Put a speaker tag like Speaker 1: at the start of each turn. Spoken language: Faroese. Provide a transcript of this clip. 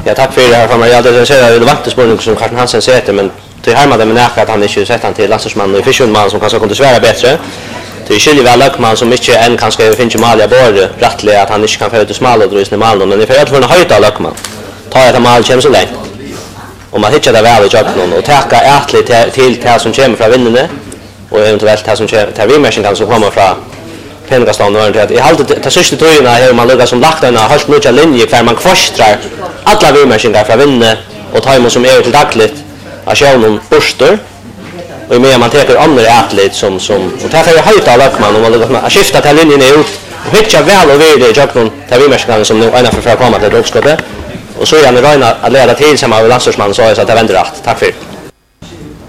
Speaker 1: Ja, tack för det här för mig. Jag hade sett relevanta spårningar som Carsten Hansen säger, men till härmade med näka att han inte sett han till landslagsman och fiskman som kanske kunde svära bättre. Det är skiljer väl Lökman som inte än kanske finns mal jag bor rättligt att han inte kan få ut smal och drösna mal, men i för att få en höjda Lökman. Ta ett mal känns så länge. Och man hittar det väl i jobben och tacka ärligt till det som kommer från vinnarna och eventuellt det som tar vi människan kan som kommer från Pengastan och att I halvt det sista tröjorna här man lägger som lagt en helt mycket linje för man kvastrar alla vi människor från vinna och tar emot som är till dagligt att köra någon borster och med man tar andra atlet som och tar för höjt av Lökman och man lägger att skifta till linjen ut och hitcha väl och vidare jag någon tar vi människan som nu ena för att komma till drogskottet och så är han röna att leda till samma landslagsman så att det vänder rätt. Tack för